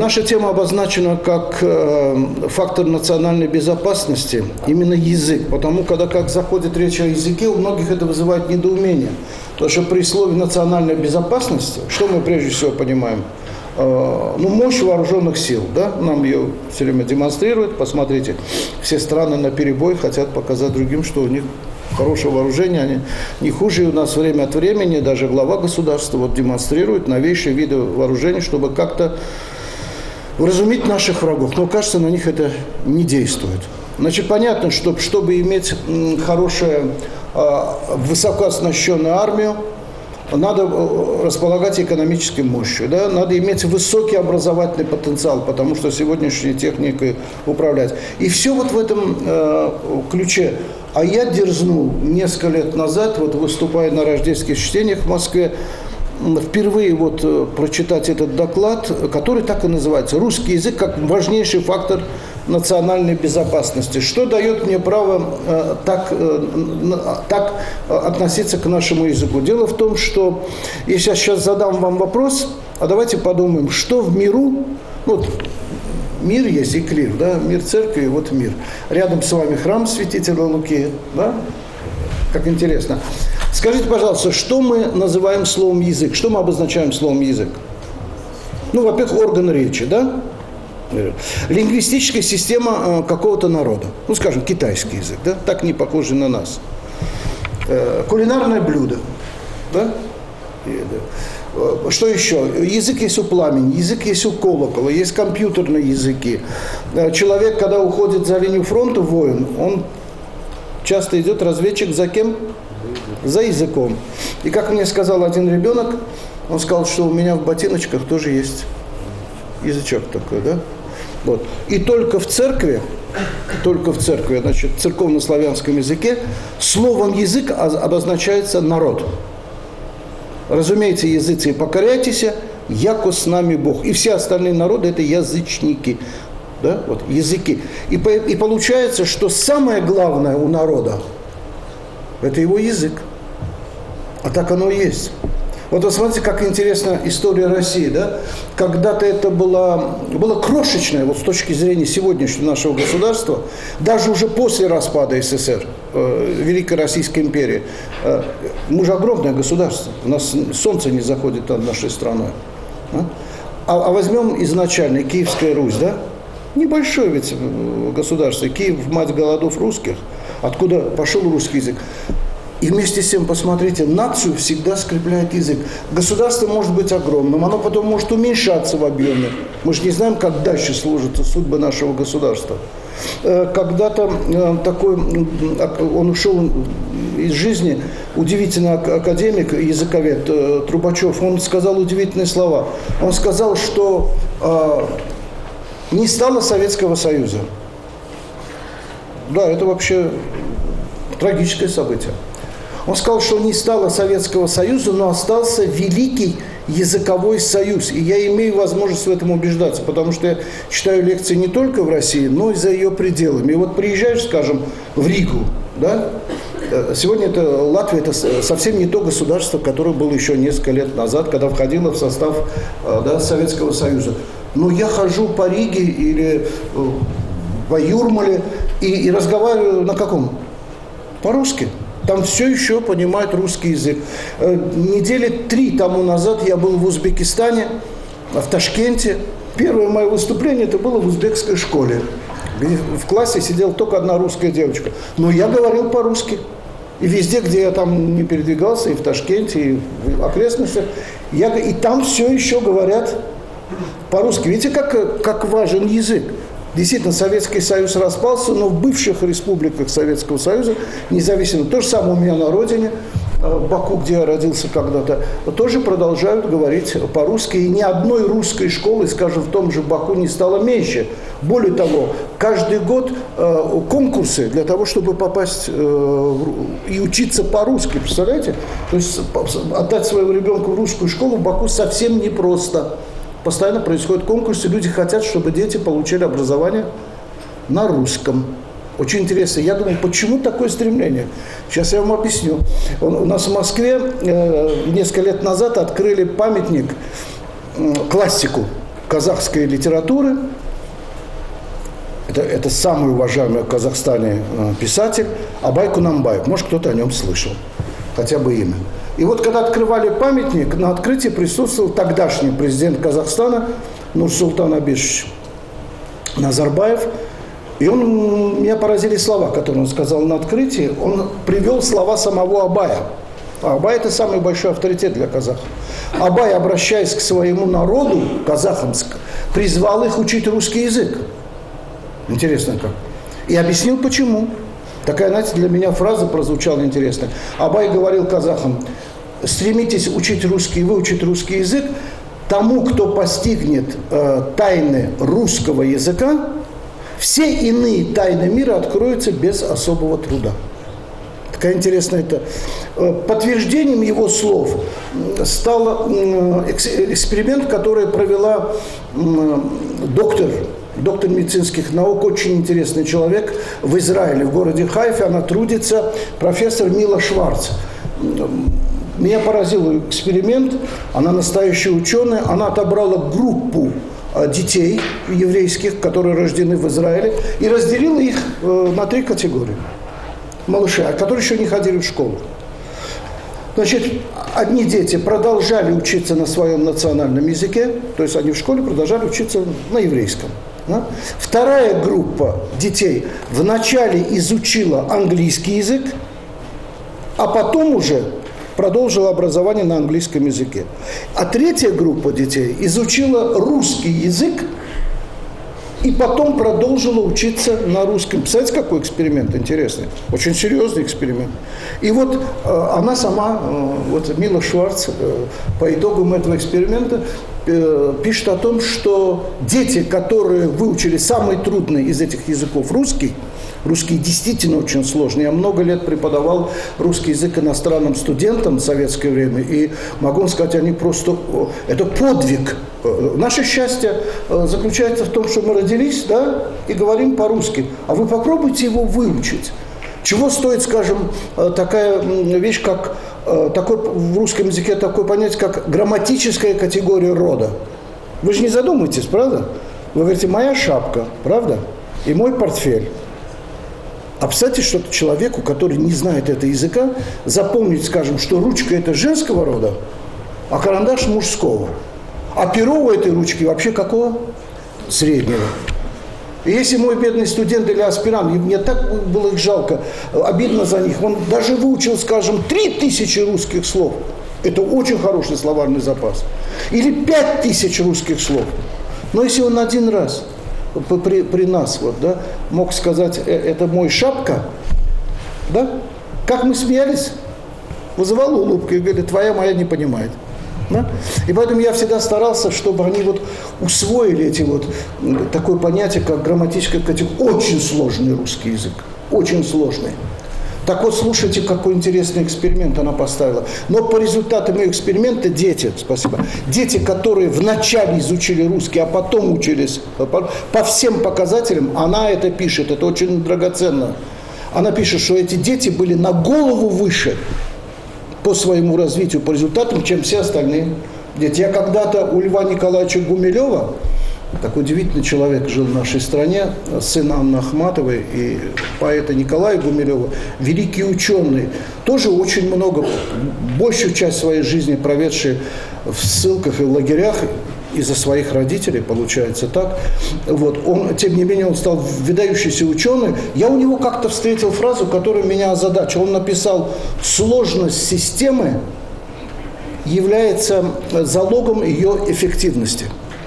Наша тема обозначена как фактор национальной безопасности, именно язык. Потому когда как заходит речь о языке, у многих это вызывает недоумение. Потому что при слове национальной безопасности, что мы прежде всего понимаем? Мощь вооруженных сил, да? Нам ее все время демонстрируют. Посмотрите, все страны наперебой хотят показать другим, что у них хорошее вооружение, они не хуже. И у нас время от времени даже глава государства демонстрирует новейшие виды вооружений, чтобы как-то вразумить наших врагов. Но, кажется, на них это не действует. Значит, понятно, что чтобы иметь хорошую, высокооснащенную армию, надо располагать экономической мощью, да? Надо иметь высокий образовательный потенциал, потому что сегодняшней техникой управлять. И все вот в этом ключе. А я дерзнул несколько лет назад, вот выступая на рождественских чтениях в Москве, впервые прочитать этот доклад, который так и называется «Русский язык как важнейший фактор национальной безопасности». Что дает мне право так относиться к нашему языку? Дело в том, что если я сейчас задам вам вопрос, а давайте подумаем, что в миру, мир есть и клир, да, мир церкви, и вот мир. Рядом с вами храм святителя Луки, да? Как интересно. Скажите, пожалуйста, что мы называем словом язык? Что мы обозначаем словом язык? Во-первых, орган речи, да? Лингвистическая система какого-то народа. Скажем, китайский язык, да? Так не похожий на нас. Кулинарное блюдо, да? Что еще? Язык есть у пламени, язык есть у колокола, есть компьютерные языки. Человек, когда уходит за линию фронта, воин, он часто идет разведчик за кем? За языком. И как мне сказал один ребенок, он сказал, что у меня в ботиночках тоже есть язычок такой, да? Вот. И только в церкви, значит, в церковно-славянском языке словом язык обозначается народ. Разумеется, языцы, покоряйтесь, яко с нами Бог. И все остальные народы – это язычники. Да? Вот, языки. И получается, что самое главное у народа – это его язык. А так оно и есть. Вот вы смотрите, как интересна история России. Да? Когда-то это было крошечное, вот с точки зрения сегодняшнего нашего государства, даже уже после распада СССР, Великой Российской империи. Мы же огромное государство, у нас солнце не заходит над нашей страной. А возьмем изначально Киевская Русь, да? Небольшое ведь государство. Киев – мать городов русских, откуда пошел русский язык. И вместе с тем, посмотрите, нацию всегда скрепляет язык. Государство может быть огромным, оно потом может уменьшаться в объеме. Мы же не знаем, как дальше сложатся судьбы нашего государства. Когда-то такой, он ушел из жизни, удивительный академик, языковед Трубачев, он сказал удивительные слова. Он сказал, что не стало Советского Союза. Да, это вообще трагическое событие. Он сказал, что не стало Советского Союза, но остался великий языковой союз. И я имею возможность в этом убеждаться, потому что я читаю лекции не только в России, но и за ее пределами. И вот приезжаешь, скажем, в Ригу, да? Сегодня Латвия – это совсем не то государство, которое было еще несколько лет назад, когда входило в состав, да, Советского Союза. Но я хожу по Риге или по Юрмале и разговариваю на каком? По-русски. Там все еще понимают русский язык. Недели 3 тому назад я был в Узбекистане, в Ташкенте. Первое мое выступление это было в узбекской школе, где в классе сидела только одна русская девочка. Но я говорил по-русски. И везде, где я там не передвигался, и в Ташкенте, и в окрестностях, и там все еще говорят по-русски. Видите, как важен язык. Действительно, Советский Союз распался, но в бывших республиках Советского Союза, независимо, то же самое у меня на родине, в Баку, где я родился когда-то, тоже продолжают говорить по-русски. И ни одной русской школы, скажем, в том же Баку не стало меньше. Более того, каждый год конкурсы для того, чтобы попасть и учиться по-русски, представляете? То есть отдать своего ребенка в русскую школу в Баку совсем непросто. Постоянно происходят конкурсы, люди хотят, чтобы дети получили образование на русском. Очень интересно. Я думаю, почему такое стремление? Сейчас я вам объясню. У нас в Москве несколько лет назад открыли памятник классику. казахской литературы. Это самый уважаемый в Казахстане писатель Абай Кунанбаев. Может, кто-то о нем слышал, хотя бы имя. И вот когда открывали памятник, на открытии присутствовал тогдашний президент Казахстана Нурсултан Абишевич Назарбаев. И меня поразили слова, которые он сказал на открытии. Он привел слова самого Абая. А Абай – это самый большой авторитет для казахов. Абай, обращаясь к своему народу, казахам, призвал их учить русский язык. Интересно как. И объяснил, почему. Такая, знаете, для меня фраза прозвучала интересная. Абай говорил казахам: стремитесь учить русский, выучить русский язык. Тому, кто постигнет тайны русского языка, все иные тайны мира откроются без особого труда. Такая интересная это. Подтверждением его слов стал эксперимент, который провела доктор медицинских наук, очень интересный человек в Израиле, в городе Хайфе. Она трудится, профессор Мила Шварц. Меня поразил эксперимент. Она настоящая ученая. Она отобрала группу детей еврейских, которые рождены в Израиле, и разделила их на 3 категории. Малыши, которые еще не ходили в школу. Значит, одни дети продолжали учиться на своем национальном языке, то есть они в школе продолжали учиться на еврейском. Да? Вторая группа детей вначале изучила английский язык, а потом уже продолжила образование на английском языке. А третья группа детей изучила русский язык и потом продолжила учиться на русском. Представляете, какой эксперимент интересный? Очень серьезный эксперимент. И вот она сама, вот Мила Шварц, по итогам этого эксперимента пишет о том, что дети, которые выучили самый трудный из этих языков русский действительно очень сложный. Я много лет преподавал русский язык иностранным студентам в советское время, и могу вам сказать, они просто... Это подвиг. Наше счастье заключается в том, что мы родились, да, и говорим по-русски. А вы попробуйте его выучить. Чего стоит, скажем, такая вещь, как... в русском языке такое понятие, как грамматическая категория рода. Вы же не задумайтесь, правда? Вы говорите: моя шапка, правда? И мой портфель. А представьте, что человеку, который не знает этого языка, запомнить, скажем, что ручка – это женского рода, а карандаш – мужского. А перо у этой ручки вообще какого? Среднего. И если мой бедный студент или аспирант, мне так было их жалко, обидно за них, он даже выучил, скажем, 3000 русских слов. Это очень хороший словарный запас. Или 5000 русских слов. Но если он один раз при нас вот, да, мог сказать: это мой шапка, да? Как мы смеялись, вызывало улыбку и говорили: твоя моя не понимает. Да? И поэтому я всегда старался, чтобы они вот усвоили эти вот такое понятие, как грамматическая категория. Очень сложный русский язык, очень сложный. Так вот, слушайте, какой интересный эксперимент она поставила. Но по результатам ее эксперимента дети, которые вначале изучили русский, а потом учились по всем показателям, она это пишет, это очень драгоценно. Она пишет, что эти дети были на голову выше по своему развитию, по результатам, чем все остальные дети. Я когда-то у Льва Николаевича Гумилева, такой удивительный человек жил в нашей стране, сын Анны Ахматовой и поэта Николая Гумилева, великий ученый, тоже очень много, большую часть своей жизни проведший в ссылках и в лагерях из-за своих родителей, получается так. Вот. Он, тем не менее, он стал выдающийся ученый. Я у него как-то встретил фразу, которая меня озадачила. Он написал: сложность системы является залогом ее эффективности.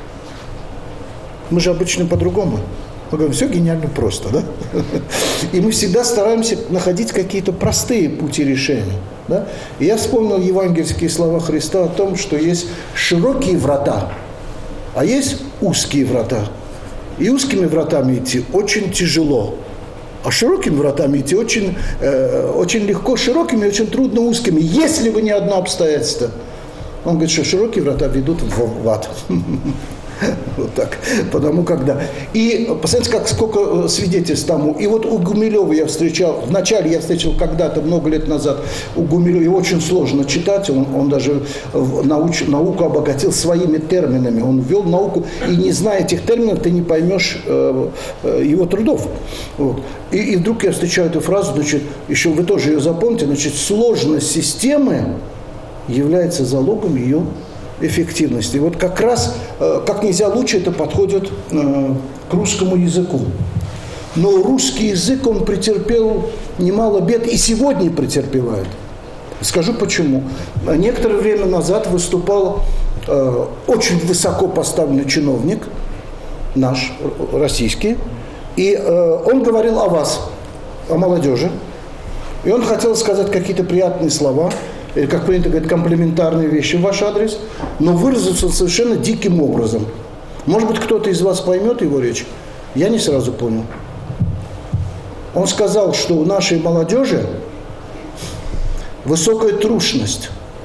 Мы же обычно по-другому. Мы говорим: все гениально просто, да? И мы всегда стараемся находить какие-то простые пути решения. Да? И я вспомнил евангельские слова Христа о том, что есть широкие врата, а есть узкие врата. И узкими вратами идти очень тяжело, а широкими вратами идти очень легко. Широкими очень трудно узкими, если бы не одно обстоятельство. Он говорит, что широкие врата ведут в ад. Вот так. Потому когда. И посмотрите, как сколько свидетельств тому. И вот у Гумилева я встречал, вначале я встретил когда-то, много лет назад, у Гумилева, его очень сложно читать, он даже науку обогатил своими терминами. Он ввел науку, и не зная этих терминов, ты не поймешь его трудов. Вот. И вдруг я встречаю эту фразу, значит, еще вы тоже ее запомните, значит, сложность системы является залогом ее эффективности. И вот как раз, как нельзя лучше это подходит к русскому языку. Но русский язык, он претерпел немало бед и сегодня претерпевает. Скажу почему. Некоторое время назад выступал очень высоко поставленный чиновник, наш, российский, и он говорил о вас, о молодежи. И он хотел сказать какие-то приятные слова, или, как принято говорить, комплиментарные вещи в ваш адрес, но выразился он совершенно диким образом. Может быть, кто-то из вас поймет его речь? Я не сразу понял. Он сказал, что у нашей молодежи высокая трушность.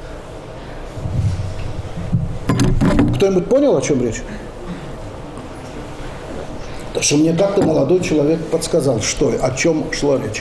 Кто-нибудь понял, о чем речь? Потому что мне как-то молодой человек подсказал, что, о чем шла речь.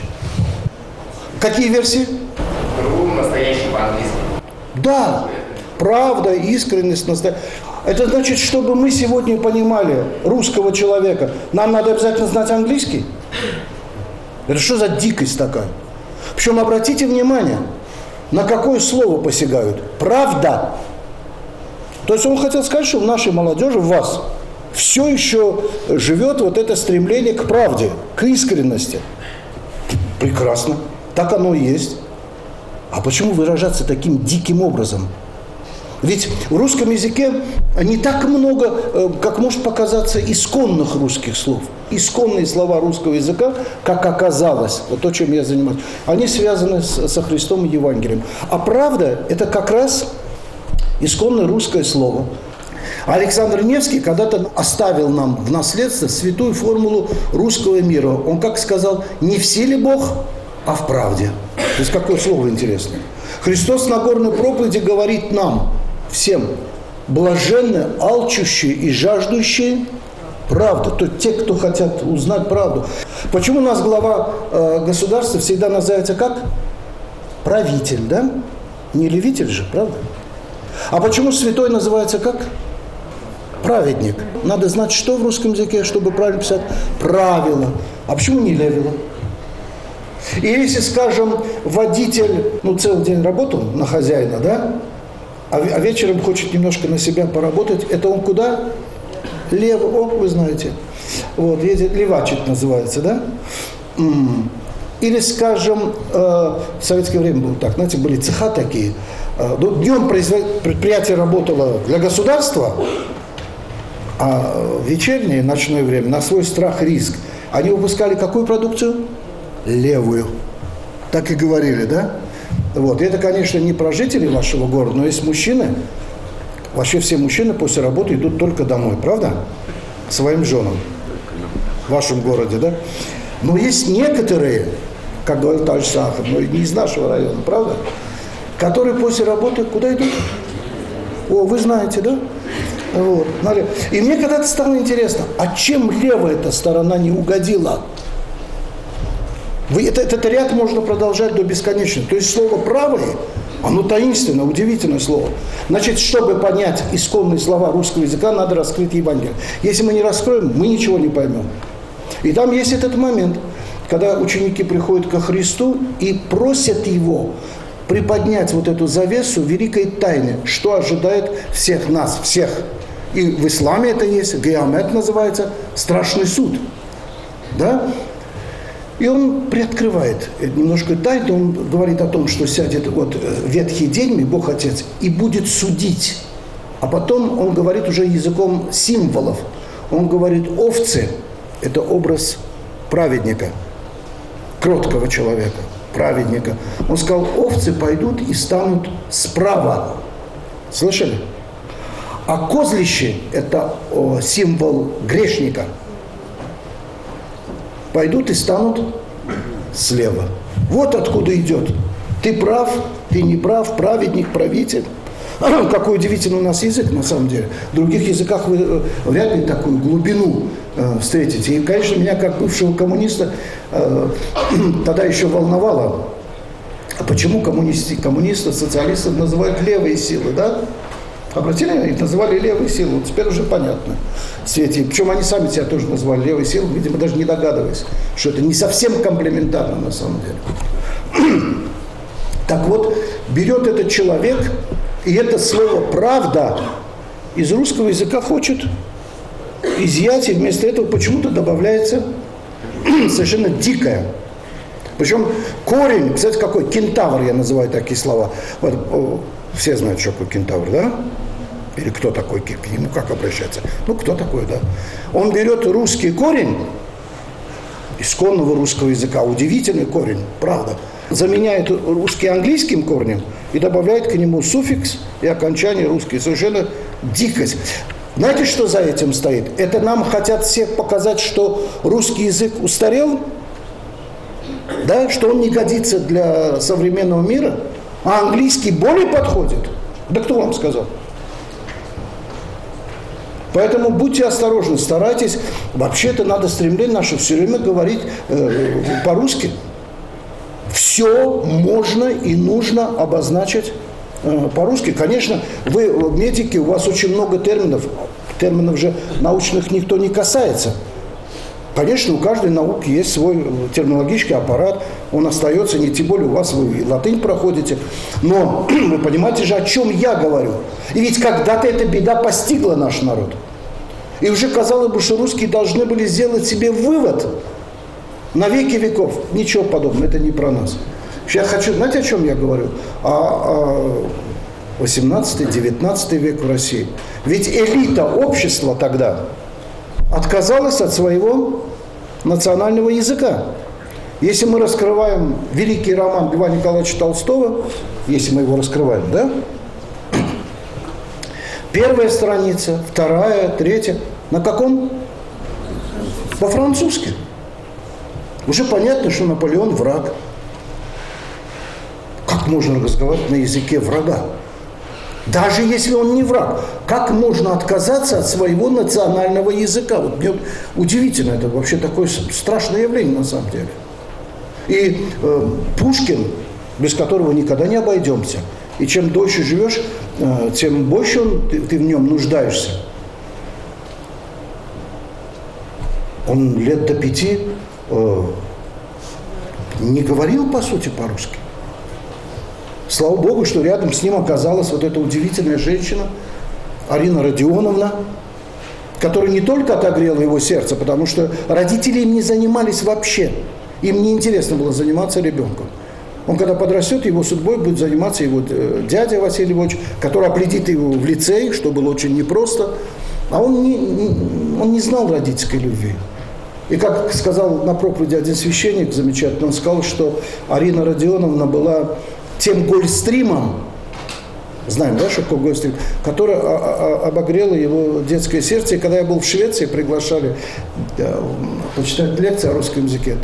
Какие версии? Настоящий по-английски. Да, правда, искренность, настоящая. Это значит, чтобы мы сегодня понимали русского человека, нам надо обязательно знать английский? Это что за дикость такая? Причем обратите внимание, на какое слово посягают? Правда. То есть он хотел сказать, что в нашей молодежи, в вас, все еще живет вот это стремление к правде, к искренности. Прекрасно. Так оно и есть. А почему выражаться таким диким образом? Ведь в русском языке не так много, как может показаться, исконных русских слов. Исконные слова русского языка, как оказалось, вот то, чем я занимаюсь, они связаны со Христом и Евангелием. А правда – это как раз исконное русское слово. Александр Невский когда-то оставил нам в наследство святую формулу русского мира. Он как сказал: не в силе Бог, а в правде. То есть какое слово интересное. Христос на горной проповеди говорит нам, всем: блаженны, алчущие и жаждущие правды. То есть те, кто хотят узнать правду. Почему у нас глава государства всегда называется как? Правитель, да? Не левитель же, правда? А почему святой называется как? Праведник. Надо знать, что в русском языке, чтобы правильно писать. Правило. А почему не левило? И если, скажем, водитель, целый день работал на хозяина, да, а вечером хочет немножко на себя поработать, это он куда? Лево. О, вы знаете. Вот, едет, левачит называется, да? Или, скажем, в советское время было так, знаете, были цеха такие. Днем предприятие работало для государства, а в вечернее, ночное время, на свой страх и риск, они выпускали какую продукцию? Левую. Так и говорили, да? Вот. И это, конечно, не про жителей вашего города, но есть мужчины. Вообще все мужчины после работы идут только домой, правда? Своим женам. В вашем городе, да? Но есть некоторые, как говорил товарищ Сахаров, но не из нашего района, правда? Которые после работы куда идут? О, вы знаете, да? Вот. И мне когда-то стало интересно, а чем левая эта сторона не угодила? Этот ряд можно продолжать до бесконечности. То есть слово «правое», оно таинственное, удивительное слово. Значит, чтобы понять исконные слова русского языка, надо раскрыть Евангелие. Если мы не раскроем, мы ничего не поймем. И там есть этот момент, когда ученики приходят ко Христу и просят Его приподнять вот эту завесу великой тайны, что ожидает всех нас, всех. И в исламе это есть, гиамет называется, страшный суд. Да? И он приоткрывает немножко тайну, он говорит о том, что сядет вот ветхий день, Бог Отец, и будет судить. А потом он говорит уже языком символов. Он говорит: овцы – это образ праведника, кроткого человека, праведника. Он сказал: овцы пойдут и станут справа. Слышали? А козлище – это символ грешника. Пойдут и станут слева. Вот откуда идет. Ты прав, ты не прав, праведник, правитель. Какой удивительный у нас язык, на самом деле. В других языках вы вряд ли такую глубину встретите. И, конечно, меня, как бывшего коммуниста, тогда еще волновало, почему коммунистов, социалистов называют левые силы, да? Обратили, их называли левые силы. Вот теперь уже понятно. В свете. Причем они сами себя тоже называли левой силой, видимо, даже не догадываясь, что это не совсем комплементарно на самом деле. Так вот, берет этот человек, и это слово «правда» из русского языка хочет изъять, и вместо этого почему-то добавляется совершенно дикое. Причем корень, кстати, какой? Кентавр, я называю такие слова. Вот, все знают, что такое кентавр, да? Или кто такой, к нему как обращаться? Ну, кто такой, да? Он берет русский корень, исконного русского языка, удивительный корень, правда, заменяет русский английским корнем и добавляет к нему суффикс и окончание русский. Совершенно дикость. Знаете, что за этим стоит? Это нам хотят всех показать, что русский язык устарел, да, что он не годится для современного мира, а английский более подходит. Да кто вам сказал? Поэтому будьте осторожны, старайтесь. Вообще-то надо стремление наше все время говорить по-русски. Все можно и нужно обозначить по-русски. Конечно, вы медики, у вас очень много терминов. Терминов же научных никто не касается. Конечно, у каждой науки есть свой терминологический аппарат. Он остается, не тем более у вас вы и латынь проходите. Но вы понимаете же, о чем я говорю. И ведь когда-то эта беда постигла наш народ. И уже казалось бы, что русские должны были сделать себе вывод на веки веков. Ничего подобного, это не про нас. Я хочу, знаете, о чем я говорю? О 18-19 век в России. Ведь элита общества тогда отказалась от своего национального языка. Если мы раскрываем великий роман Льва Николаевича Толстого, если мы его раскрываем, да? Первая страница, вторая, третья. На каком? По-французски. Уже понятно, что Наполеон враг. Как можно разговаривать на языке врага? Даже если он не враг. Как можно отказаться от своего национального языка? Вот мне удивительно, это вообще такое страшное явление на самом деле. И Пушкин, без которого никогда не обойдемся, и чем дольше живешь, тем больше ты в нем нуждаешься. Он лет до 5 не говорил, по сути, по-русски. Слава Богу, что рядом с ним оказалась вот эта удивительная женщина, Арина Родионовна, которая не только отогрела его сердце, потому что родители им не занимались вообще. Им не интересно было заниматься ребенком. Он, когда подрастет, его судьбой будет заниматься его дядя Василий Львович, который определит его в лицей, что было очень непросто. А он не знал родительской любви. И как сказал на проповеди один священник замечательно, он сказал, что Арина Родионовна была тем гольфстримом, знаем, да, что такое гольфстрим, который обогрело его детское сердце. И когда я был в Швеции, приглашали почитать лекции о русском языке.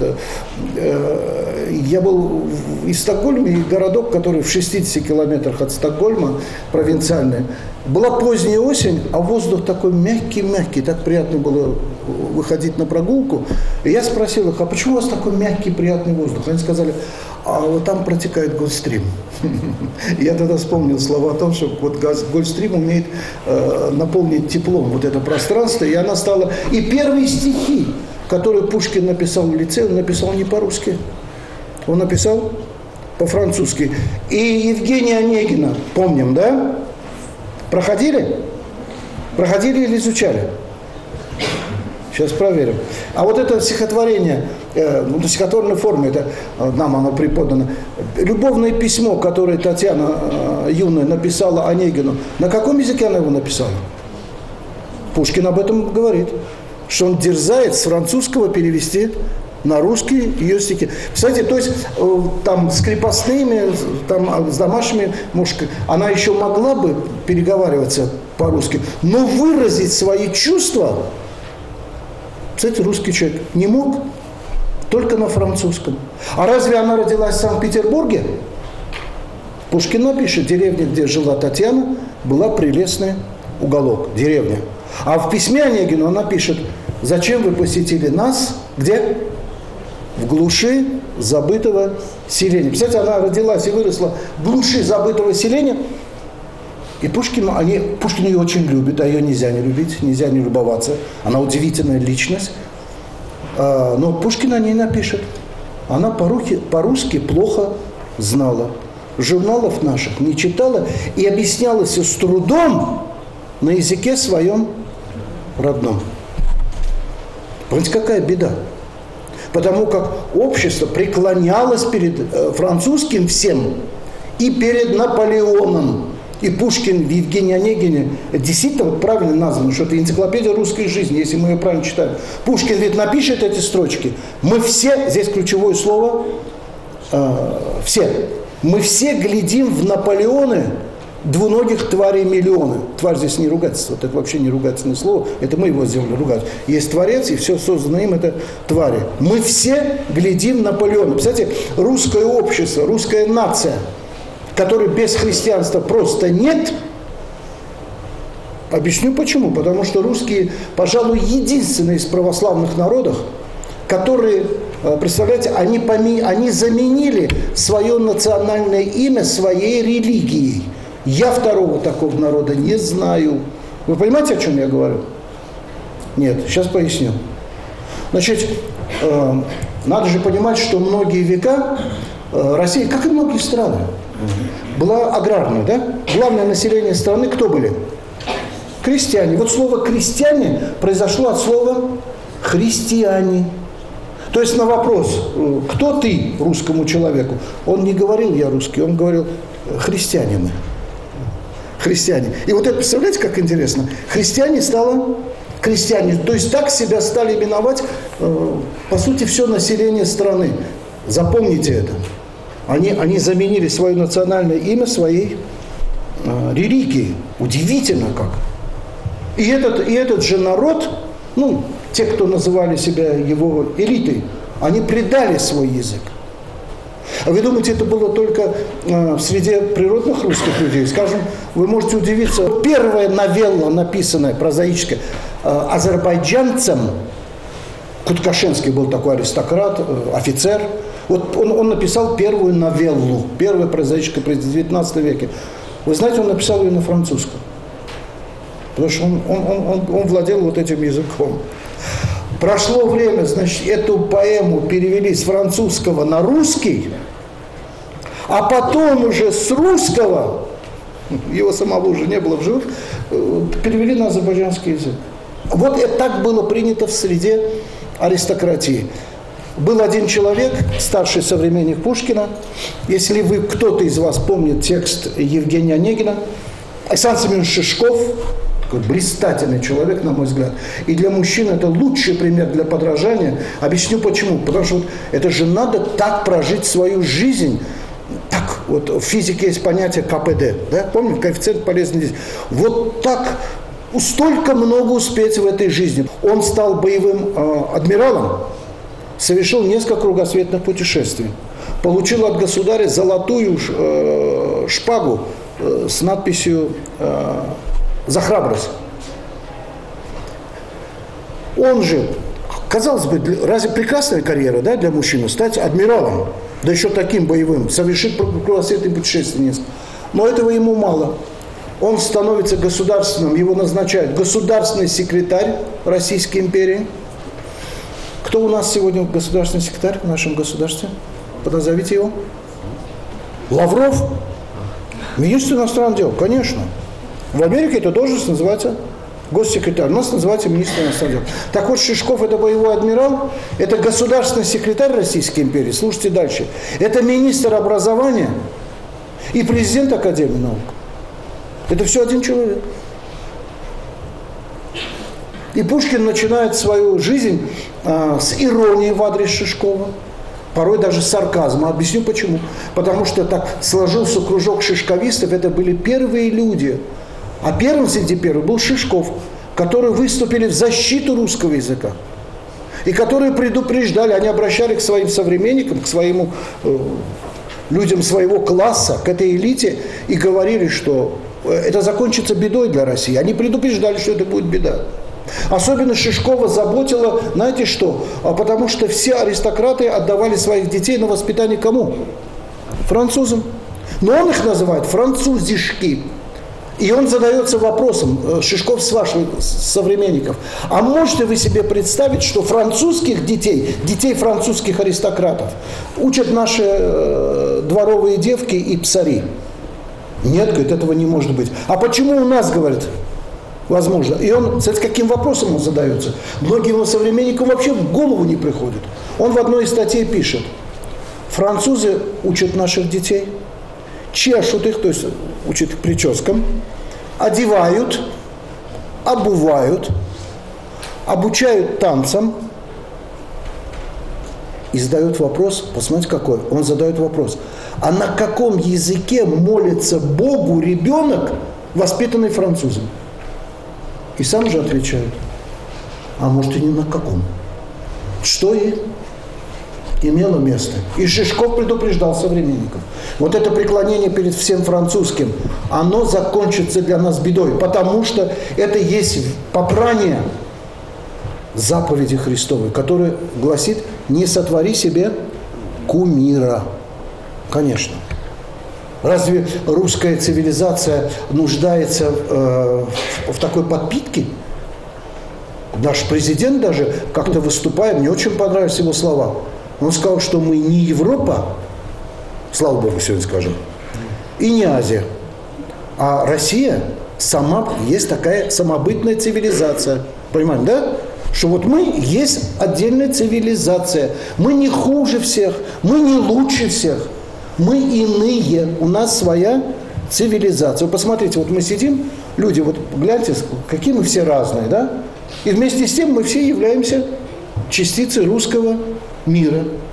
Я был из Стокгольма, и городок, который в 60 километрах от Стокгольма, провинциальный. Была поздняя осень, а воздух такой мягкий-мягкий, так приятно было выходить на прогулку. И я спросил их, а почему у вас такой мягкий, приятный воздух? Они сказали, а вот там протекает Гольфстрим. Я тогда вспомнил слова о том, что вот Гольфстрим умеет наполнить теплом вот это пространство, и она стала... И первые стихи, которые Пушкин написал в лице, он написал не по-русски, он написал по-французски. И Евгения Онегина, помним, да? Проходили? Проходили или изучали? Сейчас проверим. А вот это стихотворение, в стихотворной форме, это нам оно преподано. Любовное письмо, которое Татьяна юная написала Онегину. На каком языке она его написала? Пушкин об этом говорит, что он дерзает с французского перевести на русский ее стихи. Кстати, то есть там с крепостными, там, с домашними мужиками, она еще могла бы переговариваться по-русски, но выразить свои чувства, кстати, русский человек не мог, только на французском. А разве она родилась в Санкт-Петербурге? Пушкин напишет: деревня, где жила Татьяна, была прелестный уголок, деревня. А в письме Онегину она пишет: зачем вы посетили нас, где? В глуши забытого селения. Представляете, она родилась и выросла в глуши забытого селения. И Пушкин ее очень любит, а ее нельзя не любить, нельзя не любоваться. Она удивительная личность. Но Пушкин о ней напишет. Она по-русски плохо знала. Журналов наших не читала и объяснялась с трудом на языке своем родном. Понимаете, какая беда? Потому как общество преклонялось перед французским всем и перед Наполеоном. И Пушкин в Евгении Онегине действительно вот правильно названо, что это энциклопедия русской жизни, если мы ее правильно читаем. Пушкин ведь напишет эти строчки. Мы все, здесь ключевое слово, все. Мы все глядим в Наполеоны двуногих тварей миллионы. Тварь здесь не ругательство, это вообще не ругательное слово, это мы его сделали ругать. Есть Творец, и все созданное им это твари. Мы все глядим в Наполеона. Представляете, русское общество, русская нация, которой без христианства просто нет. Объясню почему. Потому что русские, пожалуй, единственные из православных народов, которые, представляете, они заменили свое национальное имя своей религией. Я второго такого народа не знаю. Вы понимаете, о чем я говорю? Нет, сейчас поясню. Значит, надо же понимать, что многие века Россия, как и многие страны, была аграрной, да? Главное население страны кто были? Крестьяне. Вот слово «крестьяне» произошло от слова «христиане». То есть на вопрос «кто ты русскому человеку?» он не говорил «я русский», он говорил «христиане мы». Христиане. И вот это, представляете, как интересно? Христиане стало крестьяне. То есть так себя стали именовать, по сути, все население страны. Запомните это. Они заменили свое национальное имя своей религией. Удивительно как. И этот же народ, ну, те, кто называли себя его элитой, они предали свой язык. А вы думаете, это было только в среде природных русских людей? Скажем, вы можете удивиться, первая новелла, написанная прозаическая азербайджанцем, Куткашенский был такой аристократ, офицер, вот он написал первую новеллу, первая прозаическая в 19 веке. Вы знаете, он написал ее на французском, потому что он владел вот этим языком. Прошло время, значит, эту поэму перевели с французского на русский, а потом уже с русского, его самого уже не было в живых, перевели на азербайджанский язык. Вот это так было принято в среде аристократии. Был один человек, старший современник Пушкина, если кто-то из вас помнит текст Евгения Онегина, Александр Семенович Шишков, такой блистательный человек, на мой взгляд. И для мужчин это лучший пример для подражания. Объясню почему. Потому что вот это же надо так прожить свою жизнь. Так, вот в физике есть понятие КПД, да? Помните, коэффициент полезный здесь. Вот так, столько много успеть в этой жизни. Он стал боевым адмиралом, совершил несколько кругосветных путешествий. Получил от государя золотую шпагу с надписью «За храбрость». Он же, казалось бы, разве прекрасная карьера, да, для мужчины, стать адмиралом, да еще таким боевым, совершить кругосветное путешествие несколько. Но этого ему мало. Он становится государственным, его назначают государственный секретарь Российской империи. Кто у нас сегодня государственный секретарь в нашем государстве? Подназовите его. Лавров. Министр иностранных дел, конечно. В Америке эта должность называется госсекретарь. У нас называется министр иностранных дел. Так вот, Шишков – это боевой адмирал, это государственный секретарь Российской империи. Слушайте дальше. Это министр образования и президент Академии наук. Это все один человек. И Пушкин начинает свою жизнь с иронии в адрес Шишкова, порой даже с сарказма. Объясню почему. Потому что так сложился кружок шишковистов, это были первые люди. А первым среди первых был Шишков, которые выступили в защиту русского языка. И которые предупреждали, они обращали к своим современникам, к своему людям своего класса, к этой элите, и говорили, что это закончится бедой для России. Они предупреждали, что это будет беда. Особенно Шишкова заботила, знаете что? Потому что все аристократы отдавали своих детей на воспитание кому? Французам. Но он их называет французишки. И он задается вопросом, Шишков с ваших современников, а можете вы себе представить, что французских детей, детей французских аристократов, учат наши дворовые девки и псари? Нет, говорит, этого не может быть. А почему у нас, говорит, возможно? И он, с каким вопросом он задается? Многим его современникам вообще в голову не приходит. Он в одной из статей пишет, французы учат наших детей, чешут их, то есть учат их прическам, одевают, обувают, обучают танцам и задают вопрос, посмотрите какой, он задает вопрос, а на каком языке молится Богу ребенок, воспитанный французом? И сам же отвечает, а может и не на каком. Что и имело место. И Шишков предупреждал современников. Вот это преклонение перед всем французским, оно закончится для нас бедой, потому что это есть попрание заповеди Христовой, которая гласит, не сотвори себе кумира. Конечно. Разве русская цивилизация нуждается в такой подпитке? Наш президент даже как-то выступая, мне очень понравились его слова. Он сказал, что мы не Европа, слава Богу, сегодня скажем, и не Азия, а Россия сама есть такая самобытная цивилизация. Понимаете, да? Что вот мы есть отдельная цивилизация. Мы не хуже всех, мы не лучше всех. Мы иные, у нас своя цивилизация. Вы посмотрите, вот мы сидим, люди, вот гляньте, какие мы все разные, да? И вместе с тем мы все являемся частицей русского мира.